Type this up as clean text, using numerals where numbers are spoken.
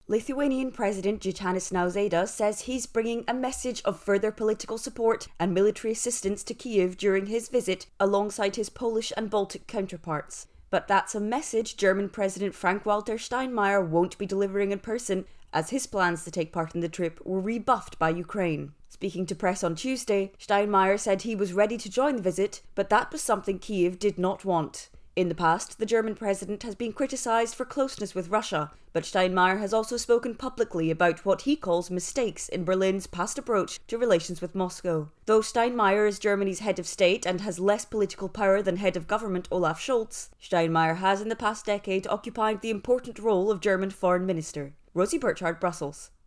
Lithuanian President Gitanas Nausėda says he's bringing a message of further political support and military assistance to Kyiv during his visit, alongside his Polish and Baltic counterparts. But that's a message German President Frank-Walter Steinmeier won't be delivering in person, as his plans to take part in the trip were rebuffed by Ukraine. Speaking to press on Tuesday, Steinmeier said he was ready to join the visit, but that was something Kyiv did not want. In the past, the German president has been criticised for closeness with Russia, but Steinmeier has also spoken publicly about what he calls mistakes in Berlin's past approach to relations with Moscow. Though Steinmeier is Germany's head of state and has less political power than head of government Olaf Scholz, Steinmeier has in the past decade occupied the important role of German foreign minister. Rosie Burchard, Brussels.